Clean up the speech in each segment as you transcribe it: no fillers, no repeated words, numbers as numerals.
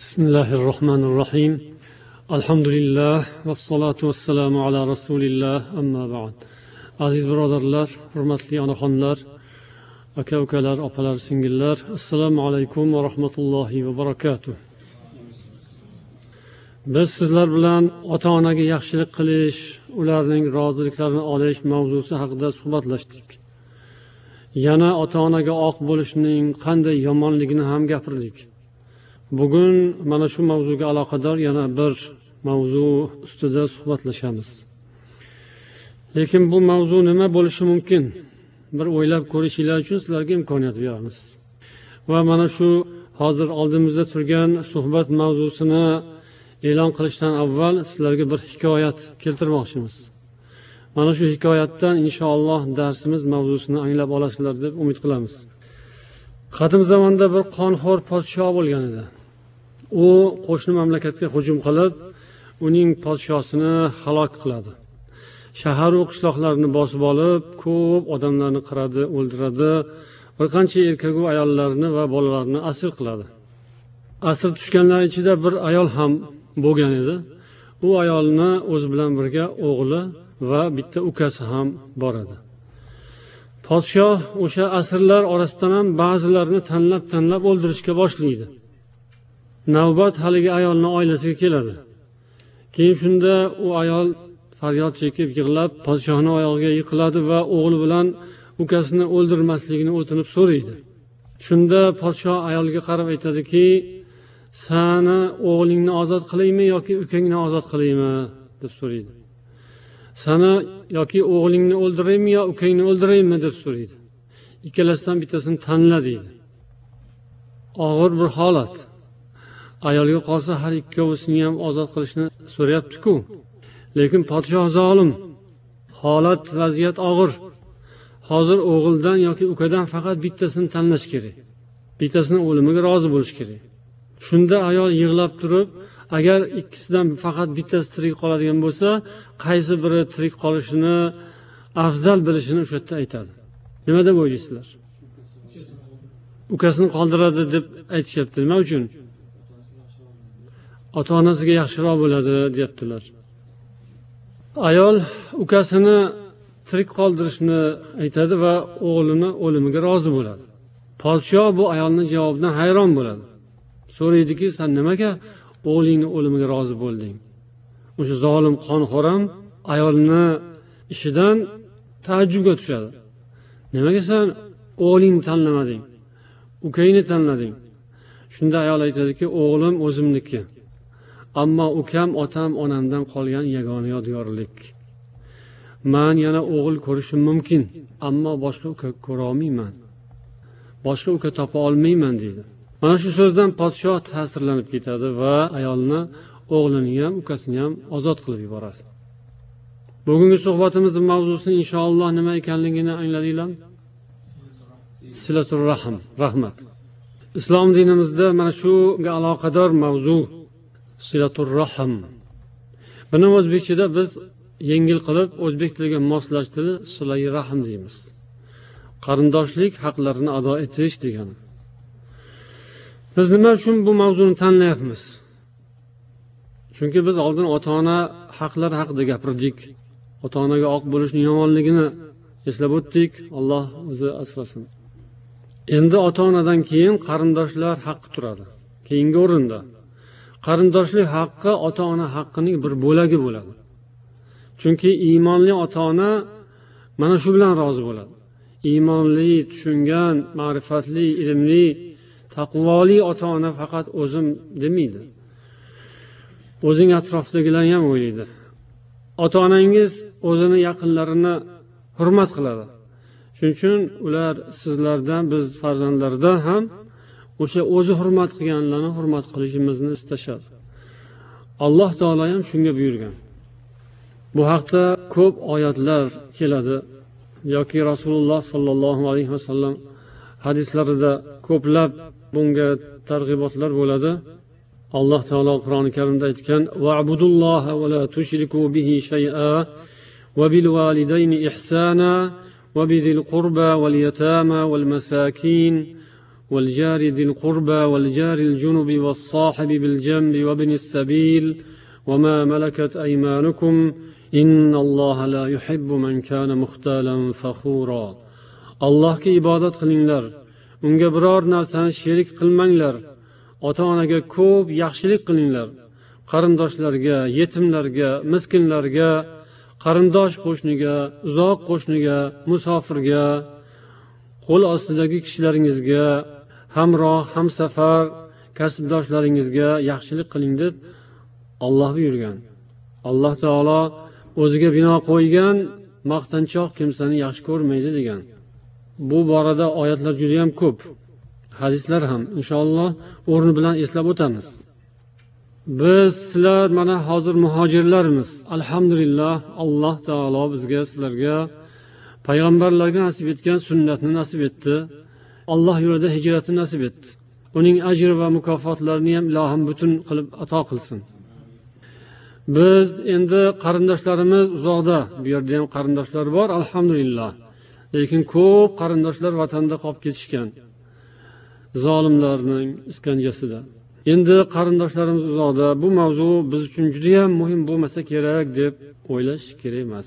بسم الله الرحمن الرحيم الحمد لله والصلاة والسلام على رسول الله أما بعد aziz birodarlar, hurmatli onaxonlar, aka ukalar, opalar, singillar, assalomu alaykum va rahmatullohi va barakatuh. Biz sizlar bilan ota-onaga yaxshilik qilish, ularning roziliklarini olish mavzusi haqida suhbatlashdik. Yana ota-onaga oq bo'lishning qanday yomonligini ham gapirdik. Bugun mana shu mavzuga aloqador yana bir mavzu ustida suhbatlashamiz. Lekin bu mavzu nima bo'lishi mumkin? Bir o'ylab ko'rishinglar uchun sizlarga imkoniyat beramiz. Va mana shu hozir oldimizda turgan suhbat mavzusini e'lon qilishdan avval sizlarga bir hikoyat keltirmoqchimiz. Mana shu hikoyatdan inshaalloh darsimiz mavzusini anglab olasizlar deb umid qilamiz. Qadim zamonda bir qonxo'r podsho bo'lgan edi. U qo'shni mamlakatga hujum qilib, uning podshosini halok qiladi. Shahar va qishloqlarni bosib olib, ko'p odamlarni qiradi, o'ldiradi, bir qancha erkak va ayollarni va bolalarni asir qiladi. Asir tushganlar ichida bir ayol ham bo'lgan edi. U ayolni o'zi bilan birga o'g'li va bitta ukasi ham bor edi. Podshoh o'sha asirlar orasidan ham ba'zilarini tanlab o'ldirishga boshlaydi. Navbat haligi ayolning oilasiga keladi. Keyin shunda u ayol faryod chekib yig'lab podshohning oyog'iga yiqiladi va o'g'li bilan ukasini o'ldirmasligini o'tinib so'raydi. Shunda podshoh ayolga qarab aytadiki, "Seni o'g'lingni ozod qilaymi yoki ukangni ozod qilaymi?" deb so'raydi. "Seni yoki o'g'lingni o'ldiraymi yo ukangni o'ldiraymi?" deb so'raydi. Ikkalasidan bittasini tanla deydi. Og'ir bir holat. Ayolga qolsa har ikkovisini ham ozod qilishni so'rayapti-ku. Lekin podshoh zolim. Holat, vaziyat og'ir. Hozir o'g'ildan yoki ukadan faqat bittasini tanlash kerak. Bittasini o'limiga rozi bo'lish kerak. Shunda ayol yig'lab turib, agar ikkisidan faqat bittasi tirik qoladigan bo'lsa, qaysi biri tirik qolishini afzal bilishini o'sha yerda aytadi. Nima deb o'ylaysizlar? Ukasini qoldiradi deb aytishyapti. Nima uchun? Ota-onasiga yaxshiroq bo'ladi, deyaptilar. Ayol ukasini tirik qoldirishni aytadi va o'g'lini o'limiga rozi bo'ladi. Podshoh bu ayolning javobidan hayron bo'ladi. So'raydiki, "Sen nimaga o'g'lingni o'limiga rozi bo'lding?" O'sha zolim qonxo'r ham ayolni ishidan taajjubga tushadi. "Nimaga sen o'g'lingni tanlamading? Ukangni tanlading?" Shunda ayol aytadiki, "O'g'lim o'zimniki. Ammo ukam otam onamdan qolgan yagona yodgorlik. Men yana o'g'il ko'rishim mumkin, ammo boshqa uka ko'ra olmayman. Boshqa uka topa olmayman" deydi. Mana shu so'zdan podshoh ta'sirlanib ketadi va ayolni, o'g'lini ham, ukasini ham ozod qilib yuboradi. Bugungi suhbatimizning mavzusi inshaalloh nima ekanligini angladinglarmi? Silatur rahim, rahmat. Islom dinimizda mana shunga aloqador mavzu silatur rahim. Buni o'zbekchada biz yengil qilib o'zbek tiliga moslashtirib silai rahim deymiz. Qarindoshlik haqlarini ado etish degani. Biz nima uchun bu mavzuni tanlayapmiz? Chunki biz oldin ota-ona haqlari haqida gapirdik. Ota-onaga oq bo'lishning yomonligini eslab o'tdik. Alloh o'zi asrasin. Endi ota-onadan keyin qarindoshlar haqqi turadi. Keyingi o'rinda. Qarindoshlik haqqi ota-ona haqqining bir bo'lagi bo'ladi. Chunki iymonli ota-ona mana shu bilan rozi bo'ladi. Iymonli, tushungan, ma'rifatli, ilmli, taqvoli ota-ona faqat o'zim demaydi. O'zing atrofdagilarni ham o'ylaydi. Ota-onangiz o'zini yaqinlarini hurmat qiladi. Shuning uchun ular sizlardan, biz farzandlardan ham o'sha o'zi hurmat qilganlarni hurmat qilishimizni istashadi. Alloh taolo ham shunga buyurgan. Bu haqda ko'p oyatlar keladi yoki Rasululloh sallallohu alayhi vasallam hadislarida ko'plab bunga targ'ibotlar bo'ladi. Alloh taolo Qur'oni Karimda aytgan: "Va'budulloha va la tushriku bihi shay'a va bil validayni ihsana va bizil qurba wal yatama wal masakin والجار ذي القربى والجار الجنب والصاحب بالجنب وابن السبيل وما ملكت أيمانكم إن الله لا يحب من كان مختالا فخورا. Allohga ibodat qilinglar, unga biror narsani sherik qilmanglar. Ota-onaga ko'p yaxshilik qilinglar. Qarindoshlarga, yetimlarga, miskinlarga, qarindosh qo'shniga, uzoq qo'shniga, musofirga, qo'l ostidagi kishilaringizga, hamroh, hamsafar, kasbdoshlaringizga yaxshilik qiling deb Alloh buyurgan. Alloh taolo o'ziga bino qo'ygan maqtanchoq kimsani yaxshi ko'rmaydi degan. Bu borada oyatlar juda ham ko'p, hadislar ham inshaalloh o'rni bilan eslab o'tamiz. Biz sizlar mana hozir muhojirlarmiz. Alhamdulillah, Alloh taolo bizga, sizlarga payg'ambarlarga nasib etgan sunnatni nasib etdi. Alloh yo'lida hijratni nasib etdi. Uning ajr va mukofotlarini ham Ilohim butun qilib ato qilsin. Biz endi qarindoshlarimiz uzoqda, bu yerda ham qarindoshlar bor, alhamdulillah. Lekin ko'p qarindoshlar vatanda qolib ketishgan. Zolimlarning iskanjasida. Endi qarindoshlarimiz uzoqda, bu mavzu biz uchun juda ham muhim bo'lmasa kerak deb o'ylash kerak emas.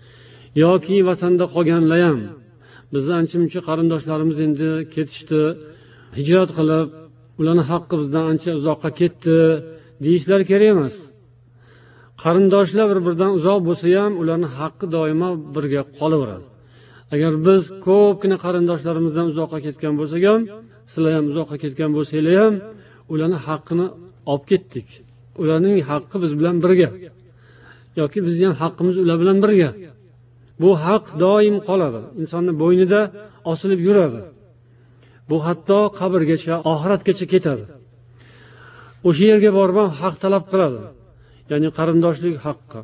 Yoki vatanda qolganlar ham bizning ancha-muncha qarindoshlarimiz endi ketishdi, hijrat qilib, ularning haqqi bizdan ancha uzoqqa ketdi deyishlar kerak emas. Qarindoshlar bir-biridan uzoq bo'lsa ham, ularning haqqi doimo birga qolaveradi. Agar biz ko'pgina qarindoshlarimizdan uzoqqa ketgan bo'lsak ham, sizlar ham uzoqqa ketgan bo'lsanglar ham, ularning haqqini olib ketdik. Ularning haqqi biz bilan birga. Yoki bizning ham haqqimiz ular bilan birga. Bu haq doim qoladi. Insonning bo'ynida osilib yuradi. Bu hatto qabrgacha, oxiratgacha ketadi. O'sha yerga borib ham haq talab qiladi. Ya'ni qarindoshlik haqqi.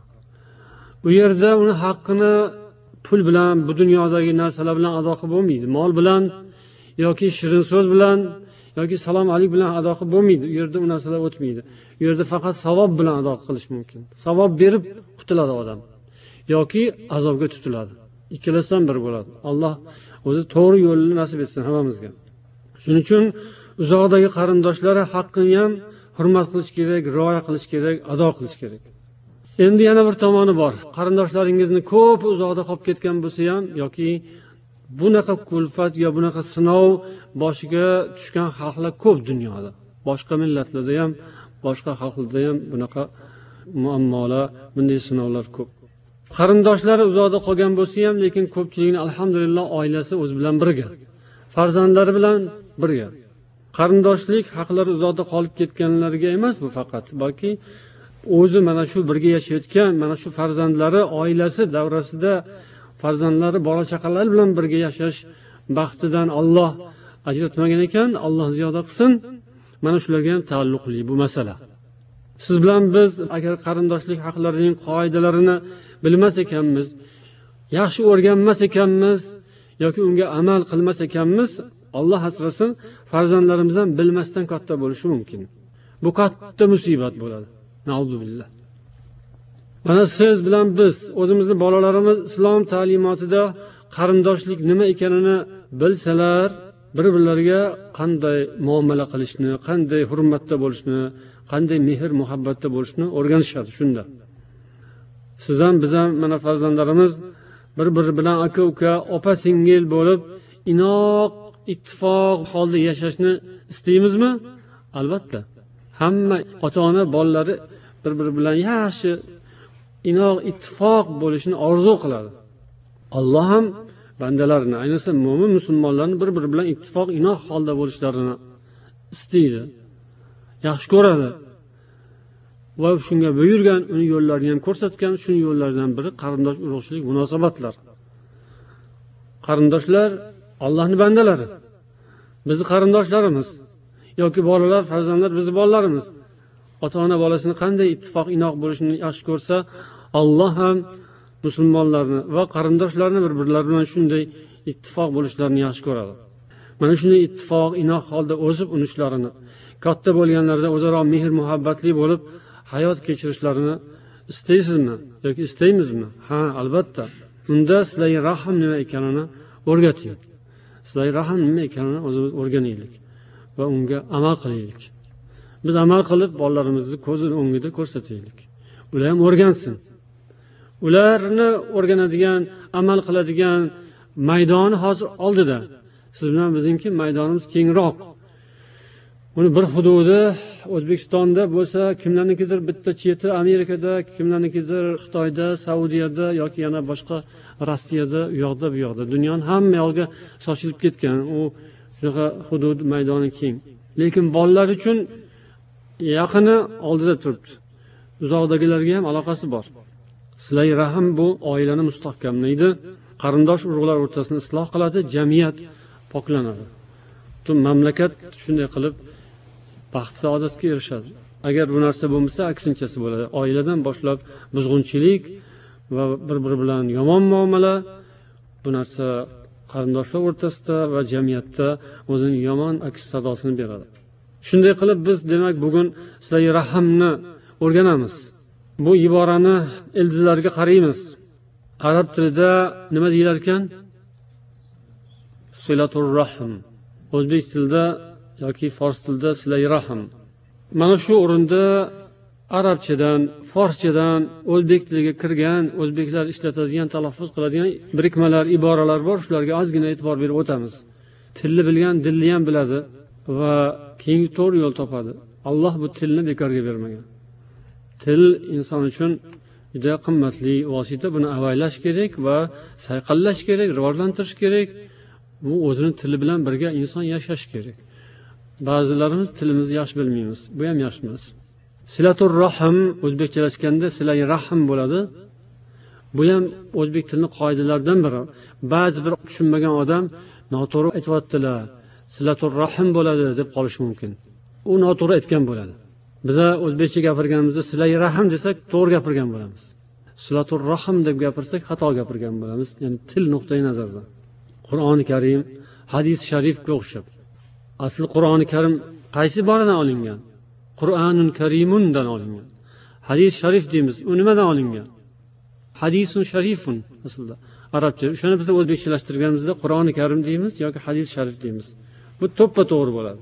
Bu yerda uni haqqini pul bilan, bu dunyodagi narsalar bilan ado qilib bo'lmaydi. Mol bilan yoki shirin so'z bilan yoki salom alik bilan ado qilib bo'lmaydi. U yerda u narsalar o'tmaydi. U yerda faqat savob bilan ado qilish mumkin. Savob berib qutuladi odam. Yoki azobga tutiladi. Ikkalasidan biri bo'ladi. Alloh o'zi to'g'ri yo'lni nasib etsin hammamizga. Shuning uchun uzoqdagi qarindoshlar haqqini ham hurmat qilish kerak, rioya qilish kerak, ado qilish kerak. Endi yana bir tomoni bor. Qarindoshlaringizni ko'p uzoqda qolib ketgan bo'lsa ham yoki bunaqa kulfat yo bunaqa sinov boshiga tushgan xalqlar ko'p dunyoda. Boshqa millatlarda ham, boshqa xalqlarda ham bunaqa muammolar, bunday sinovlar ko'p. Qarindoshlari uzoqda qolgan bo'lsa ham, lekin ko'pchilikning alhamdulillah oilasi o'z bilan birga, farzandlari bilan birga. Qarindoshlik haqlari uzoqda qolib ketganlarga emas bu faqat, balki o'zi mana shu birga yashayotgan, mana shu farzandlari oilasi davrasida farzandlari bola chaqalari bilan birga yashash baxtidan Alloh ajratmagan ekan, Alloh ziyoda qilsin. Mana shularga ham taalluqli bu masala. Siz bilan biz agar qarindoshlik haqlarining qoidalarini bilmas ekanmiz, yaxshi o'rganmas ekanmiz yoki unga amal qilmas ekanmiz, Alloh asrasin, farzandlarimiz ham bilmasdan katta bo'lishi mumkin. Bu katta musibat bo'ladi. Nauzubillah. Mana siz bilan biz, o'zimizni bolalarimiz islom ta'limotida qarindoshlik nima ekanini bilsalar, bir-birlariga qanday muomala qilishni, qanday hurmatda bo'lishni, qanday mehr muhabbatda bo'lishni o'rganishadi shunda. Siz ham biz ham mana farzandlarimiz bir-biri bilan aka-uka, opa-singil bo'lib, inoq, ittifoq holda yashashni istaymizmi? Albatta. Hamma ota-ona bolalari bir-biri bilan yaxshi, inoq, ittifoq bo'lishini orzu qiladi. Alloh ham bandalarini, ayniqsa mo'min musulmonlarni bir-biri bilan ittifoq, inoq holda bo'lishlarini istaydi. Yaxshi ko'radi. Va shunga buyurgan, uni yo'llarini ham ko'rsatgan, shu yo'llardan biri qarindosh urug'chilik munosabatlar. Qarindoshlar Allohning bandalari. Bizi qarindoshlarimiz yoki bolalar, farzandlar bizi bolalarimiz. Ota-ona bolasini qanday ittifoq, inoq bo'lishini yaxshi ko'rsa, Alloh ham musulmonlarni va qarindoshlarni bir-birlari bilan shunday ittifoq bo'lishlarini yaxshi ko'radi. Mana shunday ittifoq, inoq holda o'sib unishlarini, katta bo'lganlarda o'zaro mehr muhabbatli bo'lib hayot kechirishlarini istaysizmi yoki istaymizmi? Ha, albatta. Unda silay rahim nima ekanini o'rgating. Silay rahim nima ekanini o'zimiz o'rganaylik. va unga amal qilaylik. Biz amal qilib bolalarimizni ko'zini o'ngida ko'rsataylik. Ular ham o'rgansin. Ularni o'rganadigan, amal qiladigan maydoni hozir oldida. Siz bilan bizningki maydonimiz kengroq. Uni bir hududi O'zbekistonda bo'lsa, kimlarnikidir bitta cheti Amerikada, kimlarnikidir Xitoyda, Saudiyada yoki yana boshqa Rossiyada, u yoqda, bu yoqda. Dunyoning hamma yoqqa sochilib ketgan. U shunaqa hudud, maydoni keng. Lekin bolalar uchun yaqini oldida turibdi. Uzoqdagilarga ham aloqasi bor. Silay rahim bu oilani mustahkamlaydi, qarindosh urug'lar o'rtasini isloh qiladi, jamiyat poklanadi. Butun mamlakat shunday qilib baxt saodatga erishadi. Agar bu narsa bo'lmasa, aksinchasi bo'ladi. Oiladan boshlab buzg'unchilik va bir-biri bilan yomon muomala bu narsa qarindoshlar o'rtasida va jamiyatda o'zining yomon aks sadosini beradi. Shunday qilib biz demak bugun silay rahimni o'rganamiz. Bu iborani ildizlariga qaraymiz. Arab tilida nima deyilar ekan? Silatur rahim. O'zbek tilida yoki fors tilida silay rahim. Mana shu o'rinda arabchadan, forschadan o'zbek tiliga kirgan, o'zbeklar ishlatadigan, talaffuz qiladigan birikmalar, iboralar bor. Shularga ozgina e'tibor berib o'tamiz. Tilni bilgan dilni ham biladi va keyingi to'g'ri yo'l topadi. Alloh bu tilni bekorga bermagan. Til inson uchun juda qimmatli vosita. Buni avaylash kerak va sayqallash kerak, rivojlantirish kerak. Bu o'zining tili bilan birga inson yashash kerak. Ba'zilarimiz tilimizni yaxshi bilmaymiz. Bu ham yaxshi emas. Silatur rahim o'zbekchalashganda silay rahim bo'ladi. Bu ham o'zbek tilining qoidalaridan biri. Ba'zi bir tushunmagan odam noto'g'ri aytayotdilar. Silatur rahim bo'ladi deb qolishi mumkin. U noto'g'ri aytgan bo'ladi. Biza o'zbekcha gapirganimizda silay rahim desak to'g'ri gapirgan bo'lamiz. Silatur rahim deb gapirsak xato gapirgan bo'lamiz. Ya'ni til nuqtai nazaridan. Qur'oni Karim, hadis sharifga o'xshab. Asli Qur'oni Karim qaysi boridan olingan? Qur'onun Karimundan olingan. Hadis sharif deymiz. U nimadan olingan? Hadisun sharifun aslida. Arabcha. Shuni biz o'zbekchalashtirganimizda Qur'oni Karim deymiz yoki hadis sharif deymiz. Bu to'ppa-to'g'ri bo'ladi.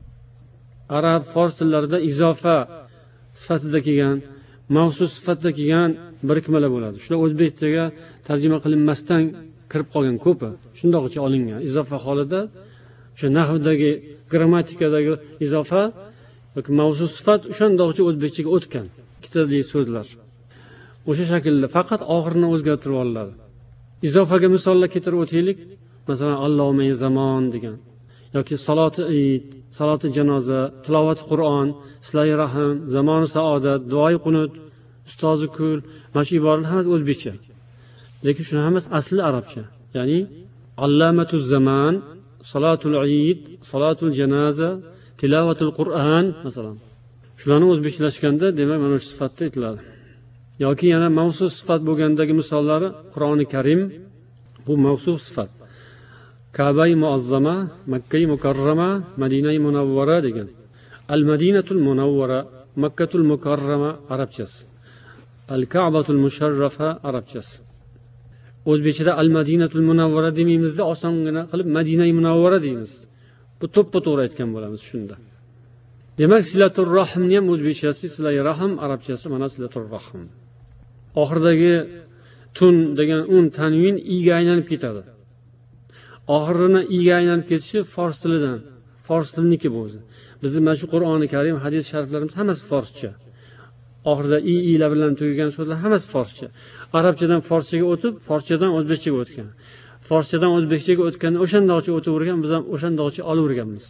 Arab, fors tillarida izofa sifatida kelgan, mavsus sifatida kelgan birikmalar bo'ladi. Shular o'zbek tiliga tarjima qilinmasdan kirib qolgan ko'pi. Shundoqcha olingan. Izofa holida o'sha nahvdagi, grammatikadagi izofa yoki mavsus sifat o'shandoqcha o'zbekchaga o'tgan. Ikkitali so'zlar. O'sha shaklda faqat oxirini o'zgartirib olinadi. Izofaga misollar keltirib o'taylik. Masalan, Allohumma zamon degan yoki saloti Eid, saloti janoza, tilovat Qur'on, silay rahim, zamoni saodat, duoi qunut, ustozi kul, mana shu iboralar hammasi o'zbekcha. Lekin shuni hammasi asli arabcha. Ya'ni allamatuz zaman, salatul Eid, salatul janoza, tilovatul Qur'on masalan. Shularni o'zbekchalashganda demak mana shu sifatda aytiladi. Yoki yana mavsus sifat bo'lgandagi misollari Qur'oni Karim bu mavsus sifat. Ka'ba-i muazzama, Makka-i mukarrama, Madina-i munawwara degan. Al-Madinatul munawwara, Makkatul mukarrama arabchasi. Al-Ka'batul musharrafa arabchasi. O'zbekchada Al-Madinatul munawwara deymizda, osongina qilib Madina-i munawwara deymiz. Bu to'ppa-to'g'ri aytgan bo'lamiz shunda. Demak, silatur rahimni ham o'zbekchasi silay rahim, arabchasi mana silatur rahim. Oxirdagi tun degan un tanvin i'ga aylanib ketadi. Oxirini i'ga aylanib ketishi fors tilidan, fors tiliniki bu o'zi. Bizning mana shu Qur'oni Karim, hadis shariflarimiz hammasi forscha. Oxirida i'lar bilan tugagan so'zlar hammasi forscha. Arabchadan forschaga o'tib, forschadan o'zbekchaga o'tgan. Forschadan o'zbekchaga o'tganda o'shandoqcha o'tavergan, biz ham o'shandoqcha olaverganmiz.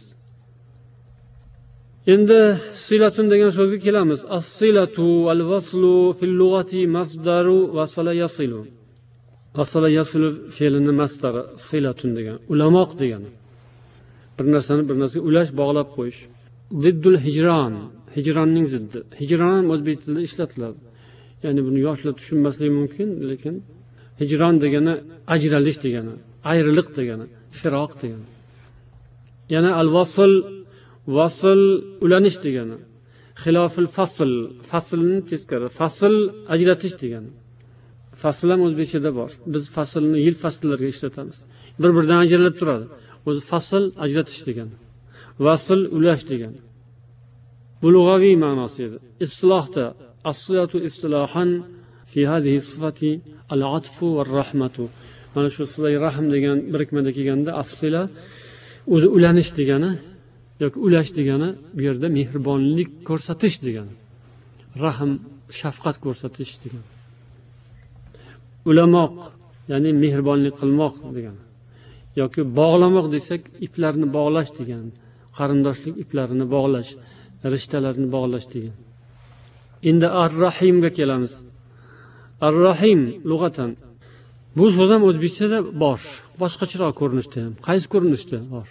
Endi silatun degan so'zga kelamiz. As-silatu al-waslu fil lughati masdaru wasala yasilu. Wasala yasilu fe'lining masdari silatun degan, ulamoq degani. Bir narsani bir narsaga ulash, bog'lab qo'yish. Ziddul hijron, hijronning ziddi. Hijron ham o'zbek tilida ishlatiladi. Ya'ni buni yoshlar tushunmasligi mumkin, lekin hijron degani ajralish degani, ayriliq degani, firoq degani. Yana al-wasl, vasl ulanish degani. Xilofil fasl, faslni teskari, fasl ajratish degani. Fasl ham o'zbekchada bor. Biz faslni yil fasllarga ishlatamiz. Bir-biridan ajralib turadi. O'zi fasl ajratish degani. vasl ulash degani. Bu lug'aviy ma'nosi edi. Islohda as-silatu istilohan fi hadhihi sifati al-atfu var-rahmatu. Mana shu silay rahm degan birikmada kelganda as-sila o'zi ulanish degani yoki ulash degani, bu yerda mehribonlik ko'rsatish degani. Rahm, shafqat ko'rsatish degani. Ulamoq, ya'ni mehribonlik qilmoq degani. Yoki bog'lamoq desak, iplarni bog'lash degani. Qarindoshlik iplarini bog'lash, rishtalarni bog'lash degan. Endi ar-rahimga kelamiz. Ar-rahim lug'atan bu so'z ham o'zbekchada bor, boshqacharoq ko'rinishda ham. Qaysi ko'rinishda bor?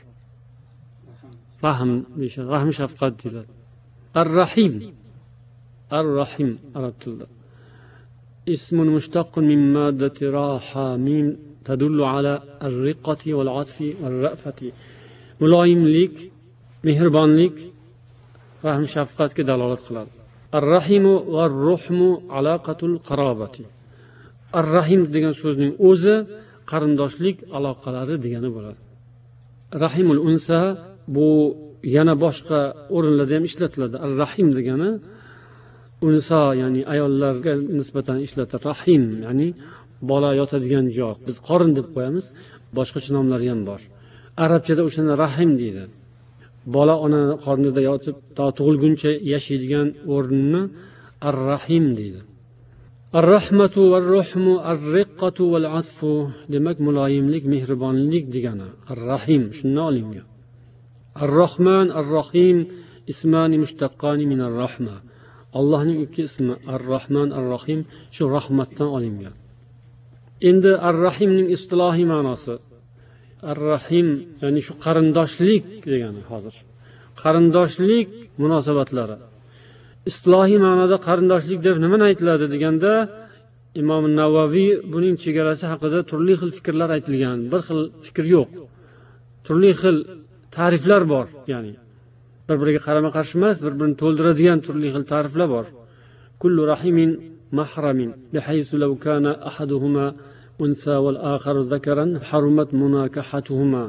Rahm, rahm shafqat deyiladi. Ar-rahim. Ar-rahim arab tilida. Ismun mushtaqqun min maddati raha min tadullu ala ar-riqqati wal-'atfi war-ra'fati. Muloyimlik, mehribonlik, rahm shafqatga dalolat qiladi. Ar-rahimu var-ruhmu alaqatul qarobati. Ar-rahim degan so'zning o'zi qarindoshlik aloqalari degani bo'ladi. Rahimul unsa bu yana boshqa o'rinlarda ham ishlatiladi. Ar-rahim degani unsa, ya'ni ayollarga nisbatan ishlatiladi. Rahim, ya'ni bola yotadigan joy. Biz qorin deb qo'yamiz, boshqacha nomlari ham bor. Arabchada o'shani rahim deydi. Bola ona qornida yotib, tug'ilguncha yashaydigan o'rnini ar-rahim deydi. Ar-rahmatu var-ruhmu ar-riqqatu val-'atfu, demak muloyimlik, mehribonlik degani. Ar-rahim shundan olingan. Ar-Rahman, Ar-Rahim ismani mushtaqqani min ar-rahma. Allohning ikki ismi Ar-Rahman, Ar-Rahim shu rahmatdan olingan. Endi ar-rahimning istilohiy ma'nosi. Ar-Rahim ya'ni shu qarindoshlik degani hozir. Qarindoshlik munosabatlari. Istilohiy ma'noda qarindoshlik deb nima aytiladi deganda, Imom Navaviy buning chegarasi haqida turli xil fikrlar aytilgan. Bir xil fikr yo'q. Turli xil ta'riflar bor, ya'ni bir-biriga qarama-qarshi emas, bir-birini to'ldiradigan turli xil ta'riflar bor. Kullu rahimin mahramin bihaysu law kana ahaduhuma unsa wal akharu zakaran harumat munakahatuhuma.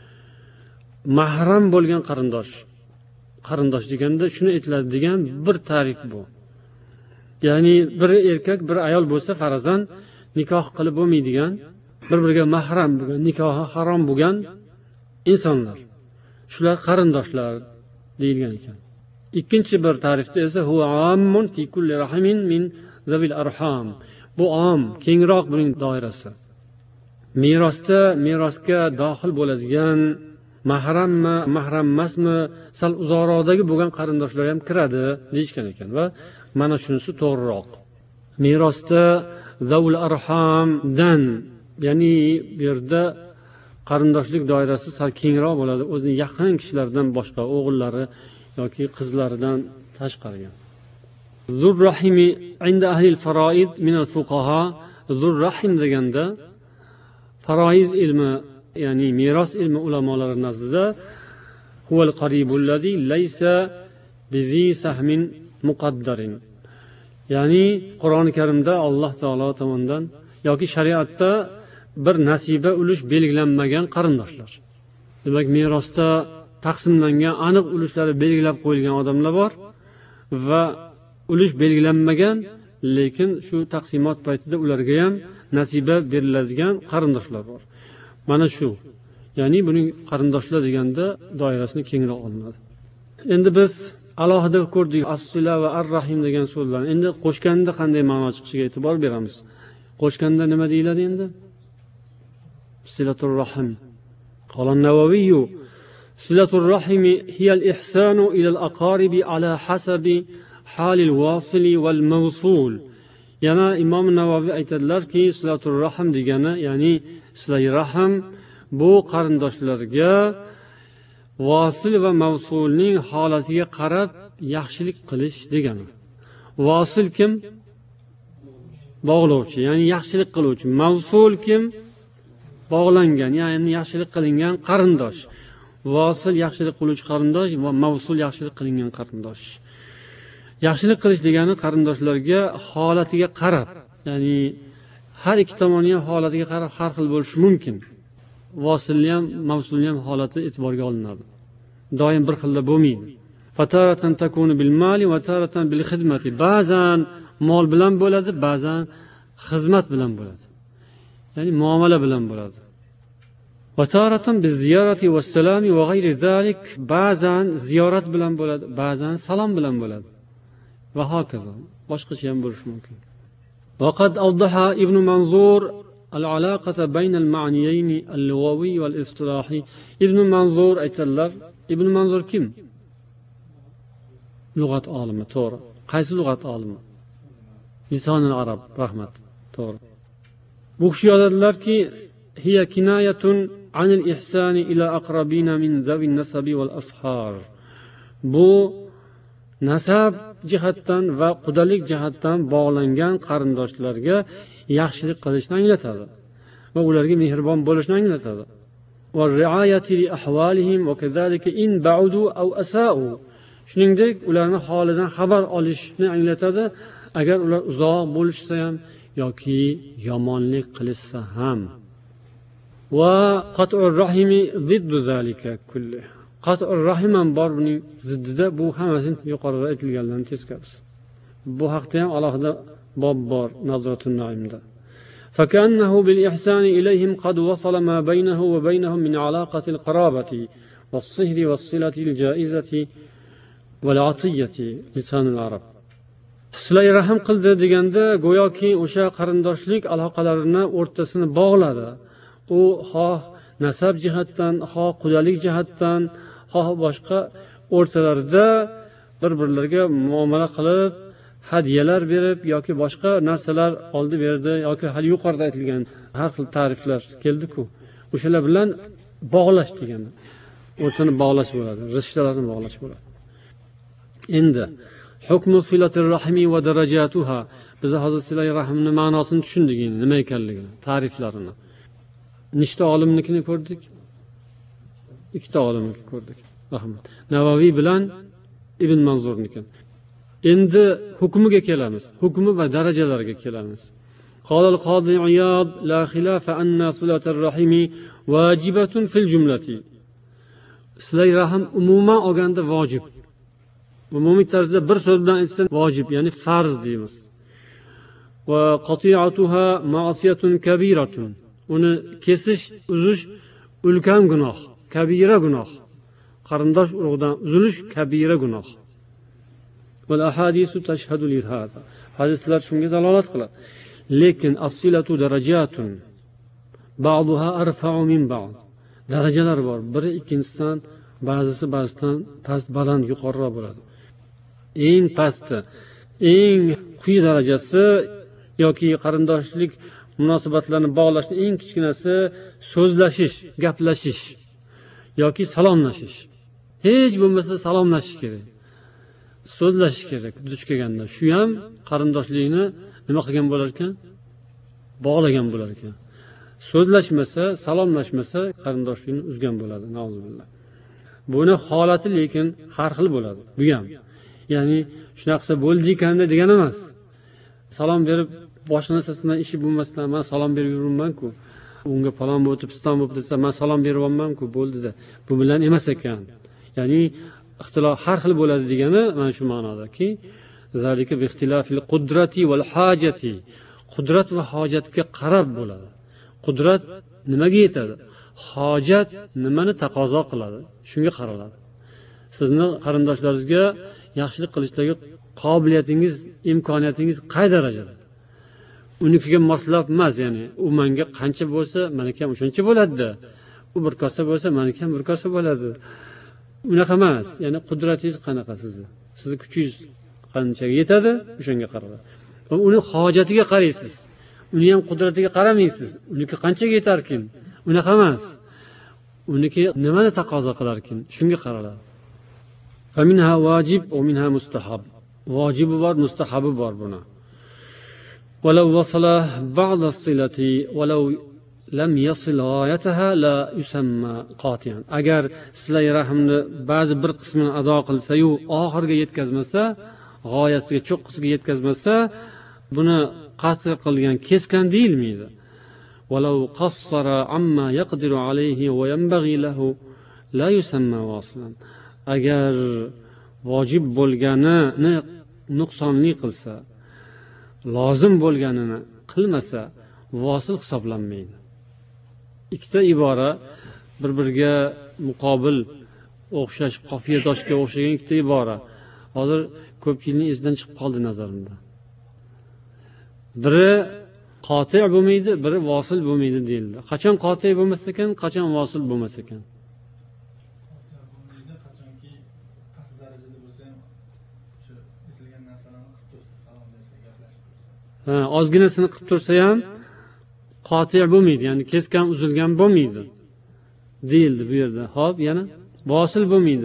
Mahram bo'lgan qarindosh. Qarindosh deganda shuni aytiladi degan bir ta'rif bu. Ya'ni bir erkak, bir ayol bo'lsa farazan nikoh qilib bo'lmaydigan, bir-biriga mahram bo'lgan, nikohi harom bo'lgan insonlar. Shular qarindoshlar deyilgan ekan. Ikkinchi bir ta'rifda esa huwa ammun fi kulli rahimin min zavil arham. Bu am, kengroq buning doirasi. Merosga daxil bo'ladigan mahrammi, mahram emasmi, sal uzoqroqdagi bo'lgan qarindoshlar ham kiradi deyishgan ekan va mana shunisi to'g'riroq. Merosda zavul arhamdan, ya'ni bu yerda qarindoshlik doirasi sal kengroq bo'ladi, o'zining yaqin kishilardan boshqa, o'g'illari yoki qizlaridan tashqari. Zurrahimi inda ahli faroid min al-fuqaha. Zurrahim deganda faroiz ilmi, ya'ni meros ilmi ulamolari nazdida huval qaribul ladzi laysa bizi sahmin muqaddarin. Ya'ni Qur'oni Karimda Alloh taolo tomonidan yoki shariatda bir nasiba ulush belgilanmagan qarindoshlar. Demak, merosda taqsimlangan aniq ulushlar belgilab qo'yilgan odamlar bor va ulush belgilanmagan, lekin shu taqsimot paytida ularga ham nasiba beriladigan qarindoshlar bor. Mana shu. Ya'ni buning qarindoshlar deganda doirasini kengroq olinadi. Endi biz alohida ko'rdik as-sila va ar-rahim degan so'zlarni. Endi qo'shganda qanday ma'no chiqishiga e'tibor beramiz. Qo'shganda nima deyiladi endi? Silatur rahim. Qala an-Nawawi silatur rahim hiya al-ihsanu ila al-aqaribi ala hasabi hal al-wasil wal mawsul. Yana Imom Navaviy aytadilarki, silatur rahim degani, ya'ni silay rahim bu qarindoshlarga vosil va mavsulning holatiga qarab yaxshilik qilish degani. Vosil kim? Bog'lovchi, ya'ni yaxshilik qiluvchi. Mavsul kim? Bog'langan, ya'ni yaxshilik qilingan qarindosh. Vosil yaxshilik qiluvchi qarindosh va mavsul yaxshilik qilingan qarindosh. Yaxshilik qilish degani qarindoshlarga holatiga qarab, ya'ni har ikki tomonni ham holatiga qarab har xil bo'lishi mumkin. Vosilni ham, mavsulni ham holati e'tiborga olinadi. doim bir xilda bo'lmaydi. Fataratan takunu bil mali va taratan bil xidmati. Ba'zan mol bilan bo'ladi, ba'zan xizmat bilan bo'ladi. Ya'ni muomala bilan bo'ladi. Va taratan biz ziyarati va salami va g'ayri zalik. Ba'zan ziyorat bilan bo'ladi, ba'zan salom bilan bo'ladi. Va hokazo. Boshqacha ham bo'lishi mumkin. وقد أوضح ابن منظور العلاقة بين المعنيين اللغوي والاصطلاحي. ابن منظور aytadilar. Ibn Manzur kim? Lug'at olimi, to'g'ri. Qaysi lug'at olimi? Lisonul arab, rahmat. To'g'ri. Bu kishi yozadilarki, hiya kinayatun anil ihsani ila aqrabina min zawin nasabi wal ashar. Bu nasab jihatdan va qudalik jihatdan bog'langan qarindoshlarga yaxshilik qilishni anglatadi va ularga mehribon bo'lishni anglatadi. Va riayati li ahvalihim va kadhalika in ba'udu aw asa'u. Shuningdek, ularning holidan xabar olishni anglatadi, agar ular uzoq bo'lishsa ham yoki yomonlik qilishsa ham. Va qat'ur rahimi ziddu zalika kulli. Qat'ur rahim ham bor buning ziddida, bu hammasi yuqorida aytilganlarning teskarisi. Bu haqda ham alohida bob bor Nazratun Naimda. فكأنه بالإحسان إليهم قد وصل ما بينه وبينهم من علاقة القرابة والصهر والصلة الجائزة والعطية لسان العرب. Silay rahim qildi deganda go'yoki o'sha qarindoshlik aloqalarini o'rtasini bog'ladi. U xoh nasab jihatdan, xoh qudalik jihatdan, xoh boshqa o'rtalarida bir-birlariga muomala qilib, hadiyalar berib yoki boshqa narsalar oldi berdi yoki hali yuqorida aytilgan har xil ta'riflar keldi-ku. O'shalar bilan bog'lash degani. O'rtani bog'lash bo'ladi, rishtalarni bog'lash bo'ladi. Endi hukmu silatir rahimi va darajatuha. Biz hozir silay rahimning ma'nosini tushundik, nima ekanligini, ta'riflarini. Nechta olimnikini ko'rdik? Ikkita olimniki ko'rdik. Rahmat. Navaviy bilan Ibn Manzurniki. Endi hukmiga kelamiz. Hukmi va darajalarga kelamiz. Qala al-Qadi Iyad la khilafa anna silatir rahimi wajibatun fil jumlati. Silay rahim umuman olganda vojib. Umumiy tarzda bir so'z bilan aytsa vojib, ya'ni farz deymiz. Va qati'atuha ma'siyatun kabiratun. Uni kesish, uzish ulkan gunoh, kabira gunoh. Qarindosh urug'dan uzilish kabira gunoh. Val ahadisu tashhadu li hada. Hadislar shunga dalolat qiladi. Lekin as-silatu darajatun. Ba'daha arfa'u min ba'd. Darajalar bor. Biri ikkinchisidan, ba'zisi ba'zidan past, baland, yuqoriroq bo'ladi. Eng pasti, eng quyi darajasi yoki qarindoshlik munosabatlarni bog'lashning eng kichkinasi so'zlashish, gaplashish yoki salomlashish. Hech bo'lmasa salomlashish kerak. So'zlashish kerak duch kelganda. Shu ham qarindoshlikni nima qilgan bo'lar ekan? Bog'lagan bo'lar ekan. So'zlashmasa, salomlashmasa qarindoshlikni uzgan bo'ladi, nauzubillah. Buni holati lekin har xil bo'ladi. Bu ham. Ya'ni shunaqsa bo'ldi ekanda degan emas. Salom berib boshqa narsasidan ishi bo'lmasdan men salom berib yuribman-ku. Unga falon bo'lib, piston bo'lib desa, men salom beryapman-ku, bo'ldi-da. Bu bilan emas ekan. Ya'ni ixtilof har xil bo'ladi degani mana shu ma'nodaki, zalika bi ixtilafil qudrati val hojati. Qudrat va hojatga qarab bo'ladi. Qudrat nimaga yetadi? Hojat nimani taqozo qiladi? Shunga qaraladi. Sizni qarindoshlaringizga yaxshilik qilishdagi qobiliyatingiz, imkoniyatingiz qay darajada? Unikiga moslab emas, ya'ni u menga qancha bo'lsa, meniki ham o'shancha bo'ladi-da. U bir kosa bo'lsa, meniki ham bir kosa bo'ladi. Unaqa emas. Ya'ni qudratingiz qanaqa sizni? Sizni kuchingiz qanchaga yetadi, o'shanga qaraladi. Uni hojatiga qaraysiz. Uni ham qudratiga qaramaysiz. Uniki qanchaga yetarkin? Unaqa emas. Uniki nimani taqozo qilarkin? Shunga qaraladi. Faminha vojib va minha mustahab. Vojibi bor, mustahabi bor buni. Walau wasala ba'd as-silati walau lam yasil g'oyataha la yusamma qati'an. Agar silay rahimni ba'zi bir qismini ado qilsa-yu, oxirga yetkazmasa, g'oyasiga, cho'qqisiga yetkazmasa, buni qasr qilgan, kesgan deyilmaydi. Walau qassara amma yaqdiru alayhi wa yanbaghi lahu la yusamma wasilan. agar vojib bo'lganini nuqsonli qilsa, lozim bo'lganini qilmasa, vosil hisoblanmaydi. Ikkita ibora bir-biriga muqobil, o'xshash, qofiyadoshga o'xshagan ikkita ibora. Hozir ko'pchilikning esidan chiqib qoldi nazarimda. Biri qoti' bo'lmaydi, biri vosil bo'lmaydi deyildi. Qachon qoti' bo'lmas ekan, qachon vosil bo'lmas ekan? Ozginasini qilib tursa ham qoti' bo'lmaydi, ya'ni kesgan, uzilgan bo'lmaydi deyildi bu yerda. Xo'p, yana vosil bo'lmaydi.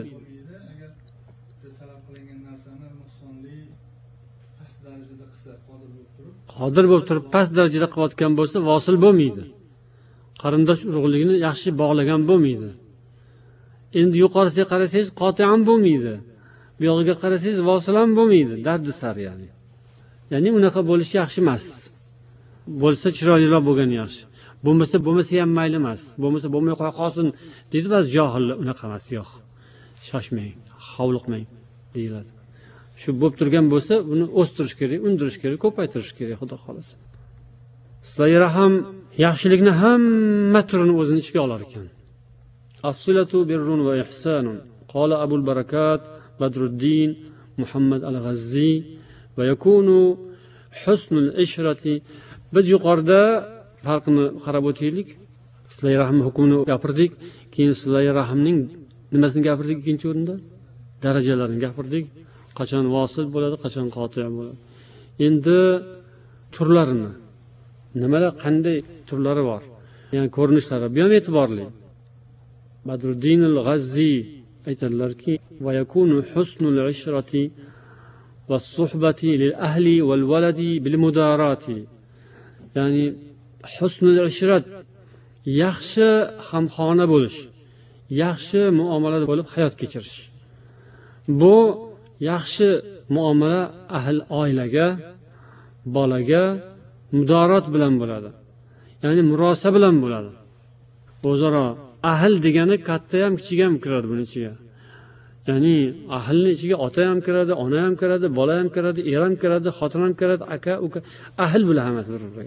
Qodir bo'lib turib past darajada qilayotgan bo'lsa, vosil bo'lmaydi. Qarindosh urug'ligini yaxshi bog'lagan bo'lmaydi. Endi yuqorisiga qarasangiz qoti' ham bo'lmaydi. Bu yog'iga qarasangiz vosil ham bo'lmaydi. Dardisar ya'ni. Ya'ni unaqa bo'lish yaxshi emas. Bo'lsa chiroyliroq bo'lgan yaxshi. Bo'lmasa ham mayli emas. Bo'lmasa bo'lmay qo'ya qolsin deydi ba'zi johillar. Unaqa emas, yo'q. Shoshmang, hovliqmang deyiladi. Shu bo'lib turgan bo'lsa, uni o'stirish kerak, undirish kerak, ko'paytirish kerak, xudo xolasa. Silay rahim yaxshilikni hamma turini o'zini ichiga olar ekan. As-silatu birrun va ihsanun. Qala Abul Barakat Badruddin Muhammad al-G'azzi va yakunu husnul ishrati. Biz yuqorida farqini qarab o'taylik. Silay rahim hukmini gapirdik, keyin silay rahimning nimasini gapirdik ikkinchi o'rinda? Darajalarini gapirdik. Qachon vosil bo'ladi, qachon qoti' bo'ladi. Endi turlarini, nimalar, qanday turlari bor? Ya'ni ko'rinishlari bu ham e'tiborli. Badruddin al-G'azzi aytadilarki, va yakunu husnul ishrati was-suhbati lil ahli wal waladi bil mudarati. Ya'ni husnul ishrat, yaxshi hamxona bo'lish, yaxshi muomalada bo'lib hayot kechirish. Bu yaxshi muomala ahl oilaga, bolaga mudorat bilan bo'ladi. Ya'ni murosa bilan bo'ladi. O'zaro ahl degani katta ham, kichik ham kiradi buning ichiga. Ya'ni ahlning ichiga ota ham kiradi, ona ham kiradi, bola ham kiradi, er ham kiradi, xotin ham kiradi, aka, uka, ahl bilan hammasi bir-biriga.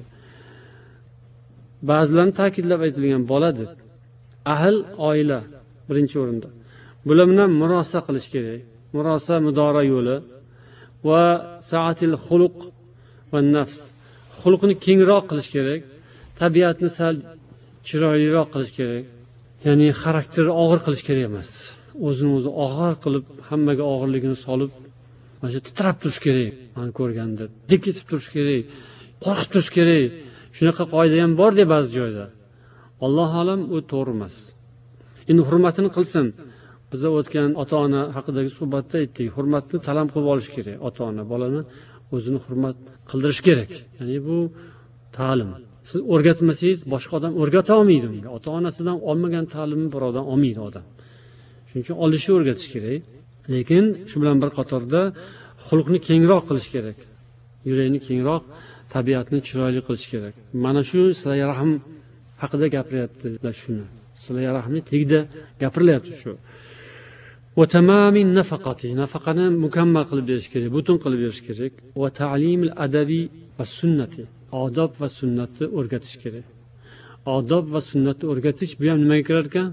Ba'zilarni ta'kidlab aytilgan bola deb. Ahl oila birinchi o'rinda. Bular bilan murosa qilish kerak. Murosa mudora yo'li va sa'atil xuluq va nafs. Xulqni kengroq qilish kerak, tabiatni sal chiroyliroq qilish kerak. Ya'ni xarakterni og'ir qilish kerak emas. O'zini o'zi og'ir qilib, hammaga og'irligini solib, mana shu titrab turish kerak. Men ko'rganda dik etib turish kerak, qo'rqib turish kerak. Shunaqa qoida ham bor deb ba'zi joyda. Alloh alam u to'g'ri emas. Endi hurmatini qilsin. Biz o'tgan ota-ona haqidagi suhbatda aytdik, hurmatni talab qilib olish kerak. Ota-ona bolani o'zini hurmat qildirish kerak. Ya'ni bu ta'lim. Siz o'rgatmasangiz, boshqa odam o'rgata olmaydi unga. Ota-onasidan olmagan ta'limni birovdan olmaydi odam. Shuning uchun olishni o'rgatish kerak. Lekin shu bilan bir qatorda xulqni kengroq qilish kerak. Yurakni kengroq, tabiatni chiroyli qilish kerak. Mana shu silay rahim haqida gapiryaptilar shuni. Silay rahimni tegida gapirilyapti shu. Va tamamin nafaqati, nafaqani mukammal qilib berish kerak, butun qilib berish kerak. Va ta'limil adabi va sunnati, odob va sunnatni o'rgatish kerak. Odob va sunnatni o'rgatish bu ham nimaga kirar ekan?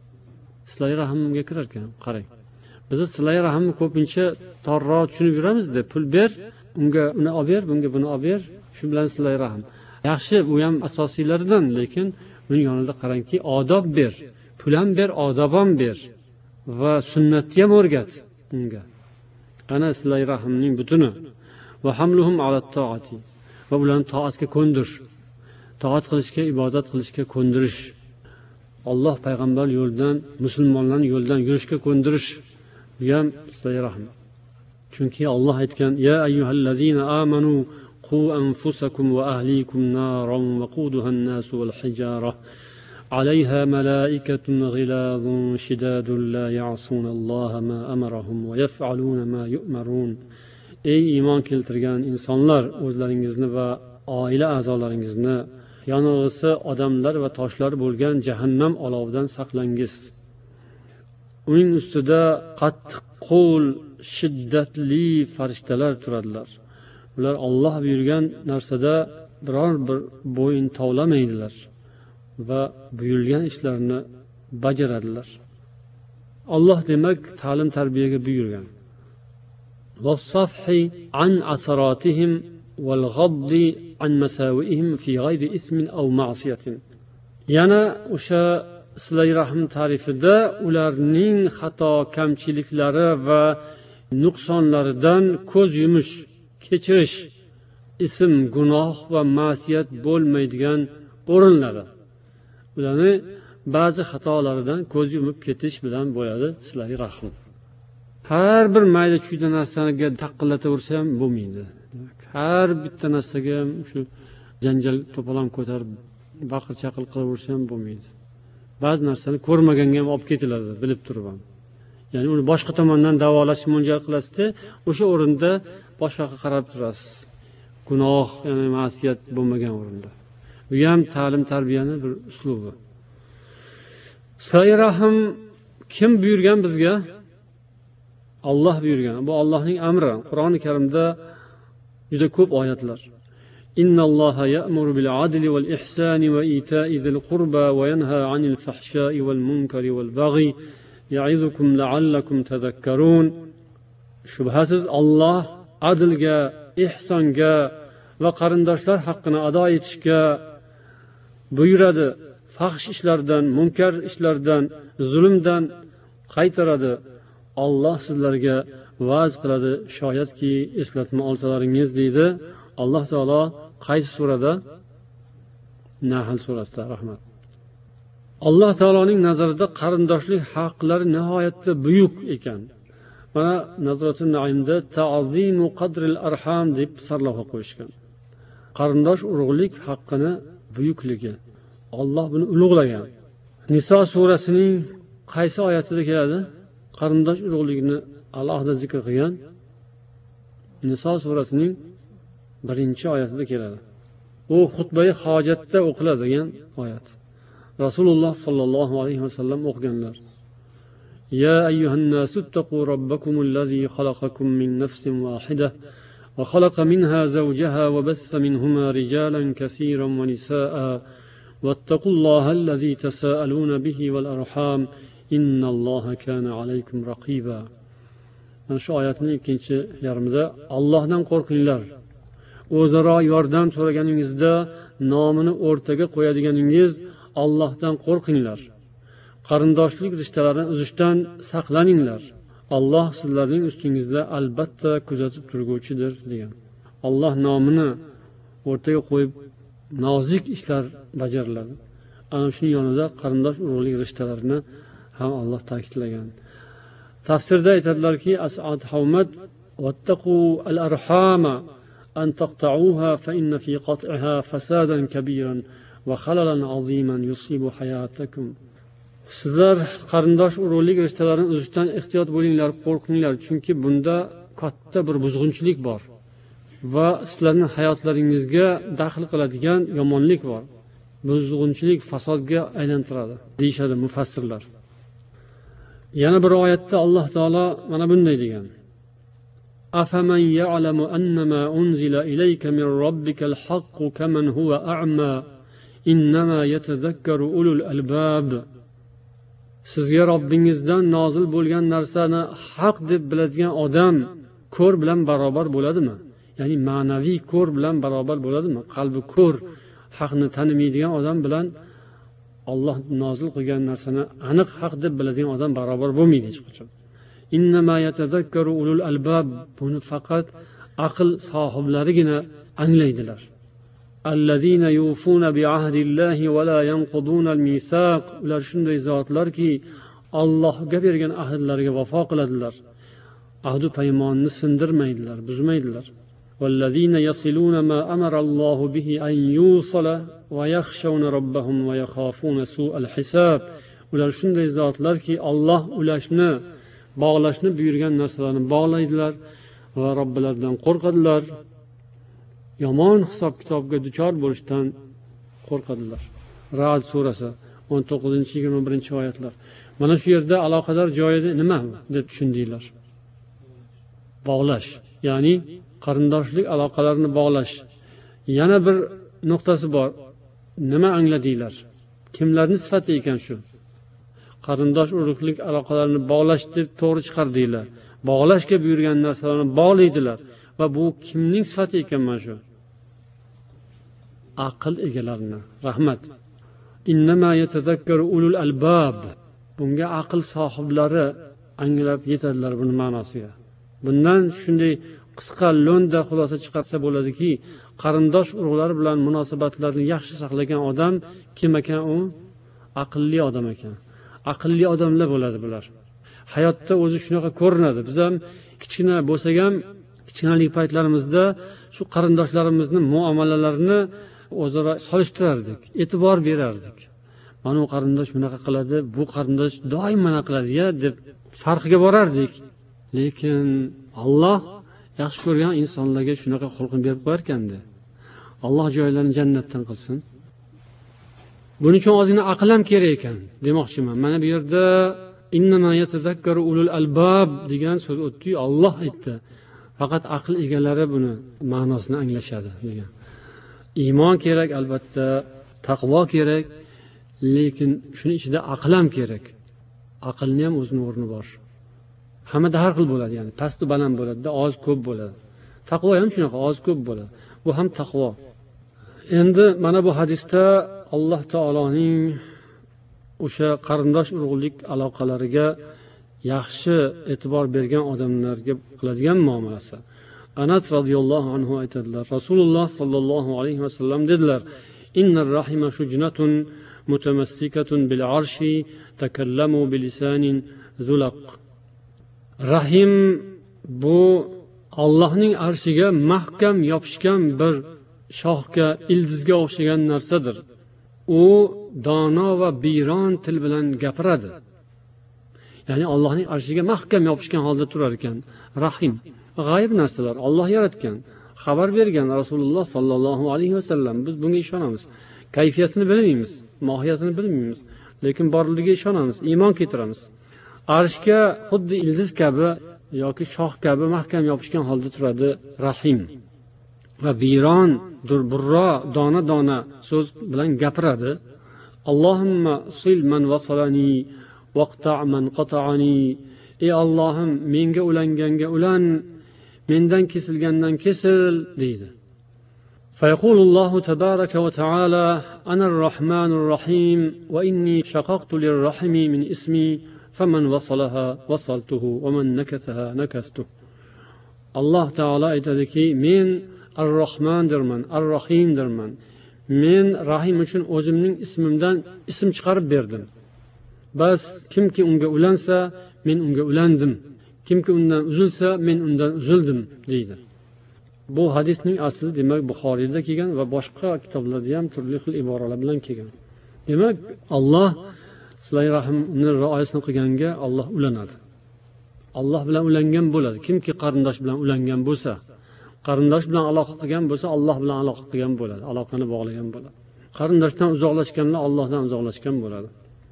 Silay rahimga kirar ekan. Qarang. Biz silay rahimni ko'pincha torroq tushunib yuramiz-da, pul ber, unga uni olib ber, bunga buni olib ber, shu bilan silay rahim. Yaxshi, bu ham asosiylaridan, lekin uning yonida qarangki, odob ber, pul ham ber, odob ham ber. Va sunnatni ham o'rgat unga. Ana silay rahimning butuni. Va hamluhum ala toati. Va ularni toatga ko'ndirish. Toat qilishga, ibodat qilishga ko'ndirish. Alloh payg'ambar yo'lidan, musulmonlarning yo'lidan yurishga ko'ndirish. Bu ham silay rahim. Chunki Alloh aytgan: "Ya ayyuhallazina amanu qu anfusakum va ahlikum naran wa quduha an-nas wal hijara." عليها ملائكة غلاظ شداد لا يعصون الله ما أمرهم ويفعلون ما يؤمرون. Ey iymon keltirgan insonlar, o'zlaringizni va oila a'zolaringizni yonilg'isi odamlar va toshlar bo'lgan jahannam olovidan saqlangiz. uning ustida qattiq qo'l, shiddatli farishtalar turadilar. Ular Alloh buyurgan narsada biror bir bo'yin tovlamaydilar va buyurilgan ishlarni bajaradilar. Alloh demak ta'lim tarbiyaga buyurgan. Vas-safhi an asaratihim wal ghaddi an masawi'ihim fi ghayri ismin aw ma'siyatin. Yana o'sha silay rahm ta'rifida ularning xato, kamchiliklari va nuqsonlaridan ko'z yumish, kechirish, ism, gunoh va ma'siyat bo'lmaydigan o'rinlari. Ularni ba'zi xatolaridan ko'z yumib ketish bilan bo'ladi silay rahm. Har bir mayda chuyda narsaga taqillataversa ham bo'lmaydi. Har bitta narsaga shu janjal to'polon ko'tarib baqir-chaqir qilaversa ham bo'lmaydi. Ba'zi narsani ko'rmaganga ham olib ketiladi, bilib turib ham. Ya'ni uni boshqa tomondan davolash mo'ljal qilasizda, o'sha o'rinda boshqaga qarab turasiz. Gunoh, ya'ni ma'siyat bo'lmagan o'rinda. Bu ham ta'lim tarbiyaning bir uslubi. Silay rahm kim buyurgan bizga? Alloh buyurgan. Bu Allohning amri. Qur'oni Karimda juda ko'p oyatlar. Innalloha ya'muru bil adli wal ihsani wa ita'i dhil qurba wa yanha 'anil fahsha'i wal munkari wal baghi ya'izukum la'allakum tadhakkarun. Shubhasiz Alloh adlga, ihsonga va qarindoshlar haqqini ado etishga buyuradi. Fahsh ishlardan, munkar ishlardan, zulmdan qaytaradi. Alloh sizlarga va'z qiladi, shoyatki eslatma olsalaringiz deydi. Alloh taolo qaysi surada? Nahl surasida. Rahmat. Alloh taoloning nazarida qarindoshlik haqlari nihoyatda buyuk ekan. Mana Nazratun Naimda ta'zimu qadril arham deb sarlavha qo'yishgan. Qarindosh urug'lik haqqini buyukligi. Alloh buni ulug'lagan. Niso surasining qaysi oyatida keladi? Qarindosh urug'likni alohida zikr qilgan. Niso surasining 1-oyatida keladi. U xutbai hojatda o'qiladigan oyat. Rasululloh sallallohu alayhi vasallam o'qiganlar. Ya ayyuhan nasu taqu robbakumul-lazi xalaqakum min nafsin wahidah va xalaqa minha zawjaha va bassa minhuma rijalan kaseeran va nisaa wattaqullohal-lazi tasaaluna bihi wal arham innalloha kana alaykum raqiba. Mana shu oyatning 2-yarmida Allohdan qo'rqinglar. O'zaro yordam so'raganingizda nomini o'rtaga qo'yadiganingiz Allohdan qo'rqinglar. Qarindoshlik rishtalarini uzishdan saqlaninglar. Alloh sizlarning ustingizda albatta kuzatib turguvchidir degan. Alloh nomini o'rtaga qo'yib nozik ishlar bajariladi. Ana shuning yonida qarindosh urug'lik rishtalarini ham Alloh ta'kidlagan. Tafsirda aytadilarki, As'ad Havmat wattaqu al-arhama an taqta'uha fa inna fi qat'iha fasadan kabiran va khalalan aziman yusibu hayatakum. Sizlar qarindosh urug'lik rishtalarini uzishdan ehtiyot bo'linglar, qo'rqinglar, chunki bunda katta bir buzg'unchilik bor va sizlarning hayotlaringizga daxl qiladigan yomonlik bor. Buzg'unchilik fasodga aylantiradi, deyshadi mufassirlar. Yana bir oyatda Alloh taolo mana bunday degan. Afaman ya'lamu annama unzila ilayka min robbikal haqqu kaman huwa a'ma innama yatadhakkaru ulul albab. Sizga Robbingizdan nozil bo'lgan narsani haq deb biladigan odam ko'r bilan barobar bo'ladimi? Ya'ni ma'naviy ko'r bilan barobar bo'ladimi? Qalbi ko'r, haqni tanimaydigan odam bilan Alloh nozil qilgan narsani aniq haq deb biladigan odam barobar bo'lmaydi hech qachon. Innama yatadhakkaru ulul albab. Buni faqat aql sohiblarigina anglaydilar. Allazina yufuna bi ahdillahi va la yanquduna al-misaq. Ular shunday zotlarki, Allohga bergan ahdlariga vafo qiladilar. Ahd va paymonni sindirmaydilar, buzmaydilar. Vallazina yasiluna ma amara Allohu bihi an yusala va yakhshawna robbahum va yakhafuna su'al hisab. Ular shunday zotlarki, Alloh ulashni, bog'lashni buyurgan narsalarni bog'laydilar va Robbilaridan qo'rqadilar. Yomon hisob-kitobga duchor bo'lishdan qo'rqadilar. Ra'd surasi 19-21 oyatlar. Mana shu yerda aloqador joyida nima deb tushundinglar? Bog'lash, ya'ni qarindoshlik aloqalarini bog'lash. Yana bir nuqtasi bor. Nima angladinglar? Kimlarning sifati ekan shu? Qarindosh urug'lik aloqalarini bog'lash deb to'g'ri chiqardinglar. Bog'lashga buyurgan narsalarni bog'laydilar va bu kimning sifati ekan mana shu? Aql egalarini. Rahmat. Innama yatazakkaru ulul albab. Bunga aql sohiblari anglab yetadilar buni ma'nosiga. Bundan shunday qisqa lo'nda xulosa chiqarsa bo'ladiki, qarindosh urug'lari bilan munosabatlarni yaxshi saqlagan odam kim ekan u? Aqlli odam ekan. Aqlli odamlar bo'ladi bular. Hayotda o'zi shunaqa ko'rinadi. Biz ham kichkina bo'lsak ham kichkinalik paytlarimizda shu qarindoshlarimizni muomalalarini o'zaro solishtirardik, e'tibor berardik. Mana bu qarindosh bunaqa qiladi, bu qarindosh doim mana qiladi-ya deb farqiga borardik. Lekin Alloh yaxshi ko'rgan insonlarga shunaqa xulqni berib qo'yar ekanda. Alloh joylarini jannatdan qilsin. Buning uchun ozgina aql ham kerak ekan demoqchiman. Mana bu yerda innama yatazakkaru ulul albab degan so'z o'tdi-yu, Alloh aytdi. Faqat aql egalari buni ma'nosini anglashadi degan. Iymon kerak albatta, taqvo kerak, lekin shuning ichida aql ham kerak. Aqlning ham o'zining o'rni bor. Hammada har xil bo'ladi, ya'ni past va baland bo'ladi, oz ko'p bo'ladi. Taqvo ham shunaqa, oz ko'p bo'ladi. Bu ham taqvo. Endi mana bu hadisda Alloh taoloning o'sha qarindosh urug'lik aloqalariga yaxshi e'tibor bergan odamlarga qiladigan muomalasi. Anas radhiyallohu anhu aytadilar, Rasululloh sallallohu alayhi vasallam dedilar: "Innar rahima shujnatun mutamassikatun bil arshi takallamu bilisanin zulaq." Rahim bu Allohning arshiga mahkam yopishgan bir shoxga, ildizga o'xshagan narsadir. U dono va biyron til bilan gapiradi. Ya'ni Allohning arshiga mahkam yopishgan holda turar ekan. Rahim g'ayb narsalar Alloh yaratgan, xabar bergan Rasululloh sallallohu alayhi vasallam. Biz bunga ishonamiz. Kayfiyatini bilmaymiz, mohiyatini bilmaymiz, lekin borligiga ishonamiz, iymon keltiramiz. Arshga xuddi ildiz kabi yoki shox kabi mahkam yopishgan holda turadi Rahim. Va biyron, durburro, dona so'z bilan gapiradi. Allohumma sil man vasalani waqta' man qata'ani. Ey Allohim, menga ulanganga ulan, mendan kesilgandan kesil deydi. فيقول الله تبارك وتعالى أنا الرحمن الرحيم وإني شققت للرحم من اسمي فمن وصلها وصلته ومن نكثها نكثته. الله تعالى aytadiki, men Ar-Rahmandirman, Ar-Rahimdirman. Men Rahim uchun o'zimning ismimdan ism chiqarib berdim. Bas kimki unga ulansa, men unga ulandim. Kimki undan uzilsa, men undan uzildim deydi. Bu hadisning asli demak Buxoriyda kelgan va boshqa kitoblarda ham turli xil iboralar bilan kelgan. Demak, Alloh silay rahmni rioyasini qilganga Alloh ulanadi. Alloh bilan ulangan bo'ladi. Kimki qarindosh bilan ulangan bo'lsa, qarindosh bilan aloqa qilgan bo'lsa, Alloh bilan aloqa qilgan bo'ladi, aloqani bog'lagan bo'ladi. Qarindoshdan uzoqlashganlar Allohdan uzoqlashgan bo'ladi.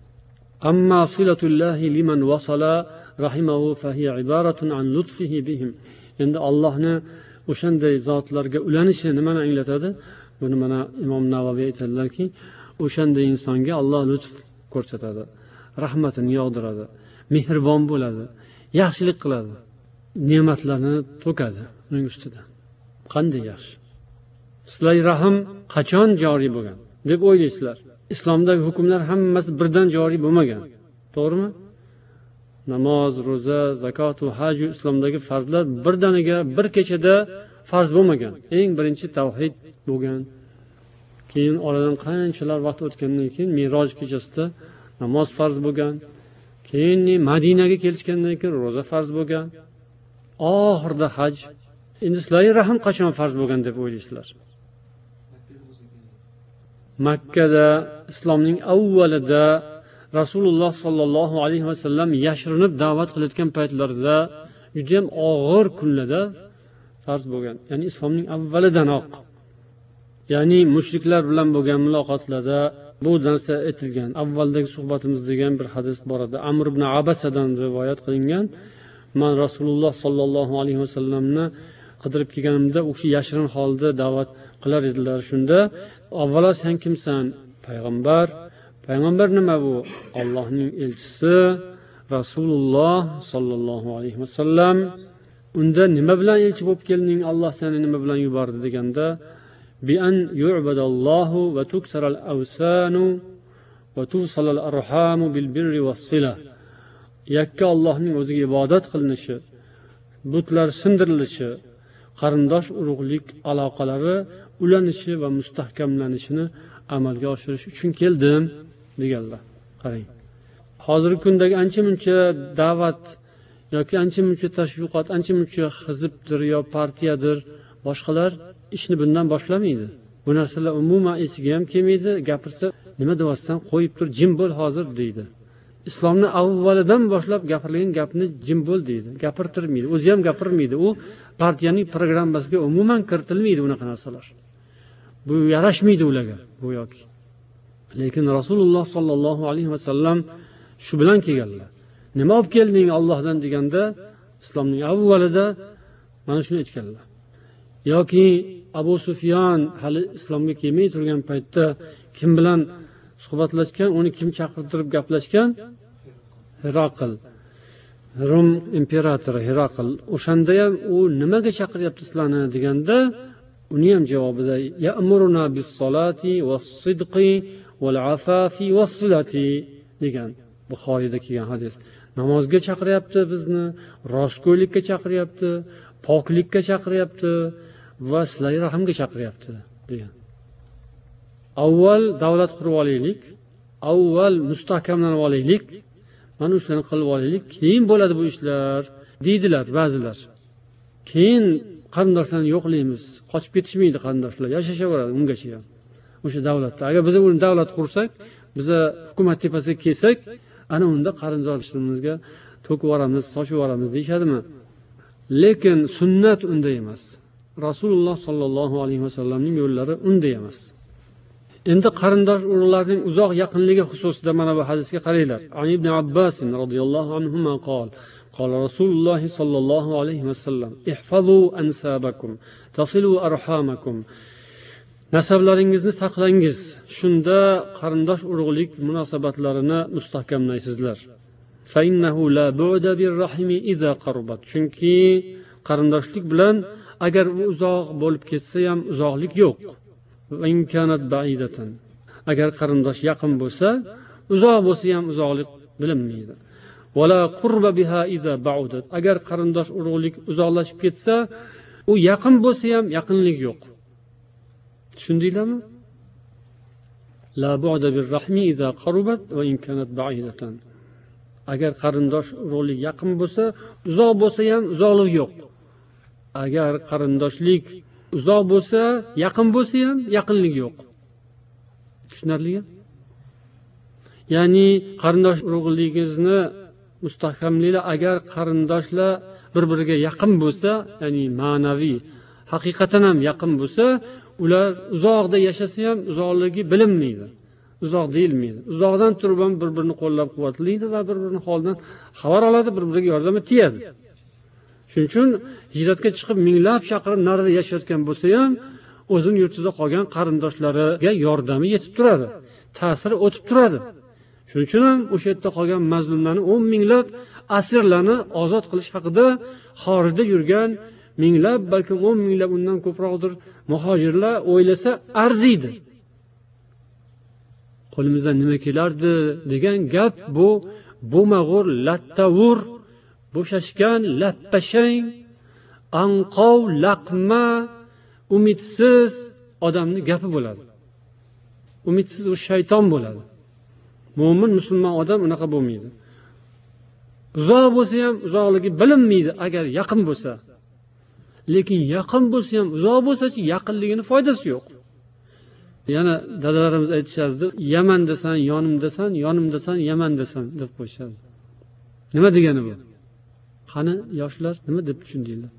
Amma silatullahi liman wasala rahimahu fa hiya ibaratun an lutfihi bihim. Endi Allohni o'shanday zotlarga ulanishi nimani anglatadi? Buni mana Imom Navoiy aytadilarki, o'shanday insonga Alloh lutf ko'rsatadi, rahmatini yog'diradi, mehribon bo'ladi, yaxshilik qiladi, ne'matlarni to'kadi uning ustidan. Qanday yaxshi. Silay rahim qachon joriy bo'lgan deb o'ylaysizlar? Islomdagi hukmlar hammasi birdan joriy bo'lmagan. To'g'rimi? Namoz, ro'za, zakot va haj islomdagi farzlar birdaniga bir kechada farz bo'lmagan. Eng birinchi tavhid bo'lgan. Keyin oradan qanchalar vaqt o'tgandan keyin Miroj kechasida namoz farz bo'lgan. Keyin Madinaga kelishgandan keyin ro'za farz bo'lgan. Oxirida haj. Endi sizlarga rahim qachon farz bo'lgan deb o'ylaysizlar? Makkada islomning avvalida Rasululloh sallallohu alayhi vasallam yashirinib da'vat qilayotgan paytlarida juda ham og'ir kunlarda farz bo'lgan. Ya'ni islomning avvalidanoq. Ya'ni mushriklar bilan bo'lgan muloqotlarda bu narsa aytilgan. Avvaldagi suhbatimizda ham bir hadis bor edi. Amr ibn Abasadan rivoyat qilingan. Men Rasululloh sollallohu alayhi vasallamni qidirib kelganimda u kishi yashirin holda da'vat qilar edilar. Shunda avvalo sen kimsan? Payg'ambar. Payg'ambar nima bu? Allohning elchisi Rasululloh sollallohu alayhi vasallam. Unda nima bilan elchi bo'lib kelding? Alloh seni nima bilan yubordi deganda bi an yu'badallohu va tuksaral awsanu va tusalal arhamu bil birri was sila. Yakka Allohning o'ziga ibodat qilinishi, butlar sindirilishi, qarindosh urug'lik aloqalari ulanishi va mustahkamlanishini amalga oshirish uchun keldim deganlar. Qarang. Hozirgi kundagi ancha-muncha da'vat yoki ancha-muncha tashviqot, ancha-muncha hizbdir yo partiyadir, boshqalar ishni bundan boshlamaydi. Bu narsalar umuman esiga ham kelmaydi. Gapirsa, nima deyapsan? Qo'yib tur, jim bo'l hozir deydi. Islomni avvalidan boshlab gapirilgan gapni jim bo'l deydi. Gapirtirmaydi. O'zi ham gapirmaydi. U partiyaning programmasiga umuman kiritilmaydi unaqa narsalar. Bu yarashmaydi ularga, bu yoki. Lekin Rasululloh sollallohu alayhi vasallam shu bilan kelganlar. Nima olib kelding Allohdan deganda, islomning avvalida mana shuni aytganlar. Yoki Abu Sufyon hali islomga kelmay turgan paytda kim bilan suhbatlashgan, uni kim chaqirtirib gaplashgan? Hiraql. Rum imperatori Hiraql. O'shanda ham u nimaga chaqiryapti sizlarni deganda, uni ham javobida ya'muruna bis-solati was-sidqi wal-afafi was-silati degan Buxoriyda kelgan hadis. Namozga chaqiryapti bizni, rostgo'ylikka chaqiryapti, poklikka chaqiryapti va silay rahmga chaqiryapti degan. Avval davlat qurib olaylik, avval mustahkamlanib olaylik, mana shularni qilib olaylik, keyin bo'ladi bu ishlar deydilar ba'zilar. Keyin qarindoshlarni yo'qlaymiz, qochib ketishmaydi qarindoshlar, yashashaveradi ungacha ham. O'sha davlatda. Agar biz uni davlat qursak, biz hukumat tepasiga kelsak, ana unda qarindoshlarimizga to'kib yuboramiz, sochib yuboramiz deyshadimi? Lekin sunnat unday emas. Rasululloh sollallohu alayhi vasallamning yo'llari unday emas. Endi qarindosh urug'larning uzoq yaqinligi xususida mana bu hadisga qaranglar. Ali ibn Abbas radhiyallohu anhuma qol قال رسول الله صلى الله عليه وسلم احفظوا أنسابكم تصلوا أرحامكم. Nasablaringizni saqlangiz, shunda qarindosh urug'lik munosabatlarini mustahkamlaysizlar. Fa innahu la bu'da bir-rahimi idza qarabat. Chunki qarindoshlik bilan agar u uzoq bo'lib ketsa ham uzoqlik yo'q. Va in kanat ba'idatan. Agar qarindosh yaqin bo'lsa, uzoq bo'lsa ham uzoqlik bilinmaydi. Wala qurba biha idza ba'udat. Agar qarindosh urug'lik uzoqlashib ketsa, u yaqin bo'lsa ham yaqinlik yo'q. Tushundinglarmi? La bu'da bir-rahmi idza qarabat va in kanat ba'idatan. Agar qarindosh urug'lik yaqin bo'lsa, uzoq bo'lsa ham uzoqlik yo'q. Agar qarindoshlik uzoq bo'lsa, yaqin bo'lsa ham yaqinlik yo'q. Tushunarlimi? Ya'ni qarindosh urug'ligingizni mustahkamlaylar agar qarindoshlar bir-biriga yaqin bo'lsa, ya'ni ma'naviy, haqiqatan ham yaqin bo'lsa, ular uzoqda yashasa ham uzoqligi bilinmaydi. Uzoq deyilmaydi. Uzoqdan turib ham bir-birini qo'llab-quvvatlaydi va bir-birining holidan xabar oladi, bir-biriga yordamga tegadi. Shuning uchun hijratga chiqib minglab chaqirim narida yashayotgan bo'lsa ham, o'zining yurtida qolgan qarindoshlariga yordami yetib turadi. Ta'siri o'tib turadi. Shuning uchun ham o'sha yerda qolgan mazlumlarni 10 minglab asirlarni ozod qilish haqida xorijda yurgan minglab, balki 10 minglab undan ko'proqdir muhojirlar o'ylasa arziydi. Qo'limizdan nima kelardi degan gap bu bo'mag'ur, lattavur, bo'shashgan, lappashang, anqov, laqma, umidsiz odamning gapi bo'ladi. Umidsiz u shayton bo'ladi. Mo'min musulmon odam unaqa bo'lmaydi. Uzoq bo'lsa ham uzoqligi bilinmaydi agar yaqin bo'lsa. Lekin yaqin bo'lsa ham uzoq bo'lsa-chi yaqinligining foydasi yo'q. Yana dadalarimiz aytishardi, Yamandasan, yonimdasan, yonimdasan, Yamandasan deb qo'yishadi. Nima degani bu? Qani yoshlar nima deb tushundinglar?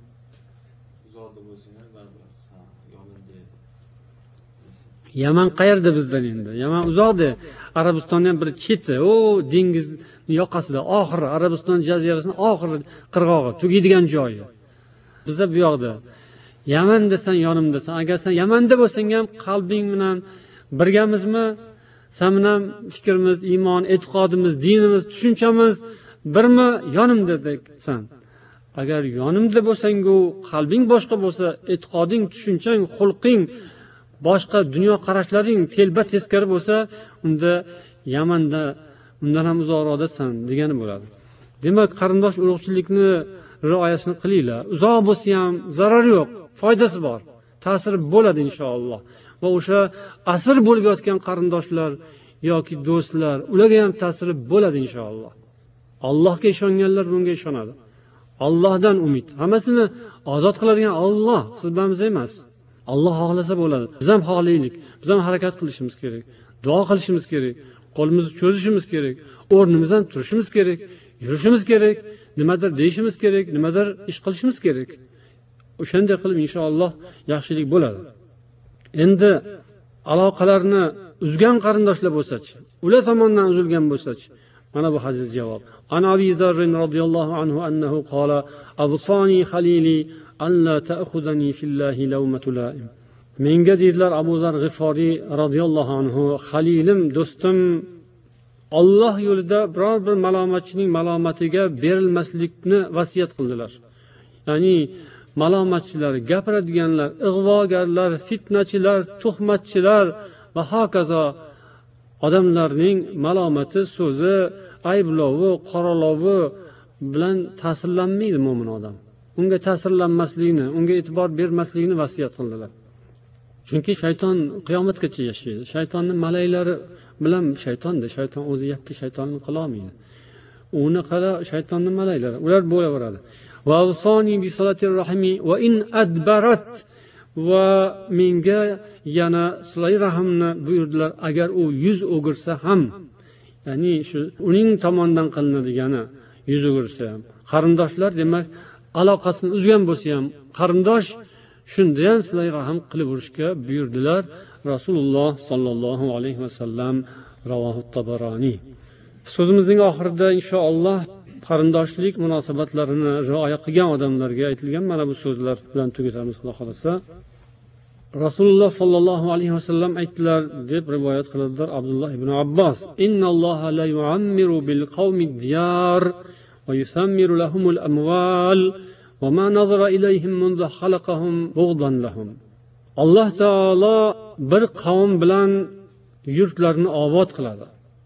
Yaman qayerda bizdan endi? Yaman uzoqda. Arabistonning ham bir cheti, dengiz yoqasida, oxiri Arabiston jazirasining oxiri qirg'og'i, tugaydigan joyi. Bizda bu yoqda. Yaman desan yonimdasan. Agar sen Yamanda bo'lsang ham qalbing bilan birgamizmi? Sen bilan fikrimiz, iymon, e'tiqodimiz, dinimiz, tushunchamiz birmi? Yonimda san. Agar yonimda bo'lsang-ku, qalbing boshqa bo'lsa, e'tiqoding, tushunchang, xulqing, boshqa dunyo qarashlaring telba teskari bo'lsa, unda Yamanda undan ham uzoqroqdasan degani bo'ladi. Demak, qarindosh urug'chilikni rioyasini qilinglar. Uzoq bo'lsa ham zarar yo'q, foydasi bor. Ta'siri bo'ladi inshaalloh. Va o'sha asr bo'lib yotgan qarindoshlar yoki do'stlar, ularga ham ta'siri bo'ladi inshaalloh. Allohga ishonganlar bunga ishonadi. Allohdan umid. Hammasini ozod qiladigan Alloh, siz bilan biz emas. Alloh xohlasa bo'ladi. Biz ham xohlaylik. Biz ham harakat qilishimiz kerak. Duo qilishimiz kerak. Qo'limizni cho'zishimiz kerak. O'rnimizdan turishimiz kerak. Yurishimiz kerak. Nimadir deyishimiz kerak. Nimadir ish qilishimiz kerak. O'shanday qilib inshaalloh yaxshilik bo'ladi. Endi aloqalarni uzgan qarindoshlar bo'lsa-chi, ular tomonidan uzilgan bo'lsa-chi, mana bu hadis javob. An Abi Zarr radhiyallohu anhu annahu qala awsani khalili alla ta'khudani fillahi lawmatu la'im. Menga dedilar Abu Zar G'iforiy radhiyallohu anhu, xalilim, do'stim, Alloh yo'lida biror bir malomatchining malomatiga berilmaslikni vasiyat qildilar. Ya'ni malomatchilar, gapiradiganlar, ig'vogarlar, fitnachilar, tuhmatchilar va hokazo odamlarning malomati, so'zi, ayblovi, qoralovi bilan ta'sirlanmaydi mo'min odam. Unga ta'sirlanmaslikni, unga e'tibor bermaslikni vasiyat qildilar. Chunki shayton qiyomatgacha yashaydi. Shaytonning malaylari bilan shayton o'zi yakka shaytonni qila olmaydi. Uni qala shaytonning malaylari, ular bo'laveradi. Va avsoni bi salatir rahimi va in adbarat, va menga yana silay rahimni buyurdilar agar u yuz o'girsa ham. Ya'ni shu uning tomonidan qilinadigan yuz o'girsa ham. Qarindoshlar demak aloqasini uzgan bo'lsa ham qarindosh shunda ham silay rahim qilib urishga buyurdilar Rasululloh sallallohu alayhi vasallam. Ravohu Tabarani. So'zimizning oxirida inshaalloh qarindoshlik munosabatlarini rioya qilgan odamlarga aytilgan mana bu so'zlar bilan tugatamiz, Xudo xolasa. Rasululloh sallallohu alayhi vasallam aytdilar deb rivoyat qiladilar Abdulloh ibn Abbos. Innalloha la yu'ammiru bil qawmi diyar va yusammiru lahumul amwal va ma nazara ilayhim mundu xalaqahum bughdan lahum. Alloh taolo bir qavm bilan yurtlarni obod qiladi.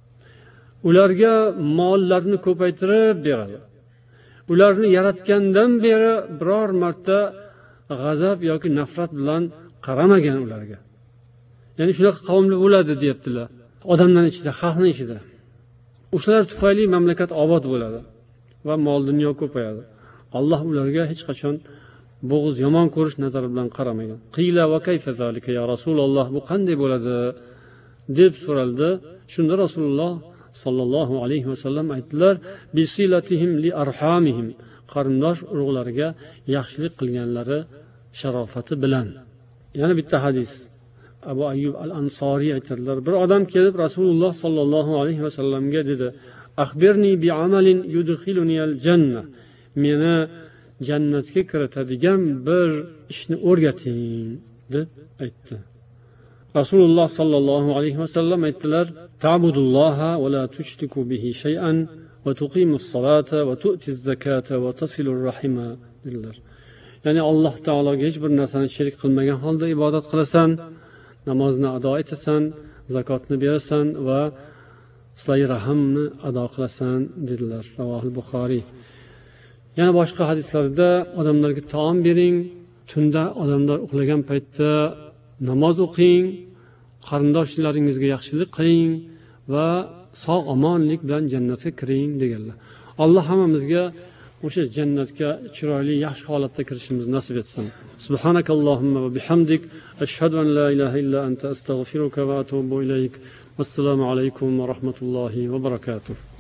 Ularga mollarni ko'paytirib beradi. Ularni yaratgandan beri biror marta g'azab yoki nafrat bilan qaramagan ularga. Ya'ni shunaqa qavmlar bo'ladi deyaptilar. Odamlar ichida, xalqning ichida. O'shalar tufayli mamlakat obod bo'ladi va mol dunyo ko'payadi. Alloh ularga hech qachon bo'g'iz, yomon ko'rish nazari bilan qaramagan. Qila va kayfa zalika ya Rasululloh, bu qanday bo'ladi deb so'raldi. Shunda Rasululloh sallallohu alayhi vasallam aytdilar: bisilatihim li arhamihim, qarindosh urug'lariga yaxshilik qilganlari sharofati bilan. Yana bitta hadis. Abu Ayyub al-Ansoriy aytadilar: bir odam kelib Rasululloh sallallohu alayhi vasallamga dedi: "Akhbirni bi amalin yudkhiluni al-janna." Meni jannatga kiritadigan bir ishni o'rgating deb aytdi. Rasululloh sallallohu alayhi vasallam aytdilar: "Ta'budulloha va la tushriku bihi shay'an va tuqimus-salata va tu'tiz-zakata va tasilur-rahima." dedilar. Ya'ni Alloh taologa hech bir narsani sherik qilmagan holda ibodat qilasan, namozni ado etasan, zakotni berasan va silay rahimni ado qilasan dedilar. Ravohul Buxoriy. Yana boshqa hadislarda odamlarga taom bering, tunda odamlar uxlagan paytda namoz o'qing, qarindoshlaringizga yaxshilik qiling va sog' omonlik bilan jannatga kiring deganlar. Alloh hammamizga o'sha jannatga chiroyli, yaxshi holatda kirishimizni nasib etsin. Subhanakallohumma va bihamdik, ashhadu an la ilaha illa anta, astaghfiruka va atubu ilayk. Assalomu alaykum va rahmatullohi va barakatuh.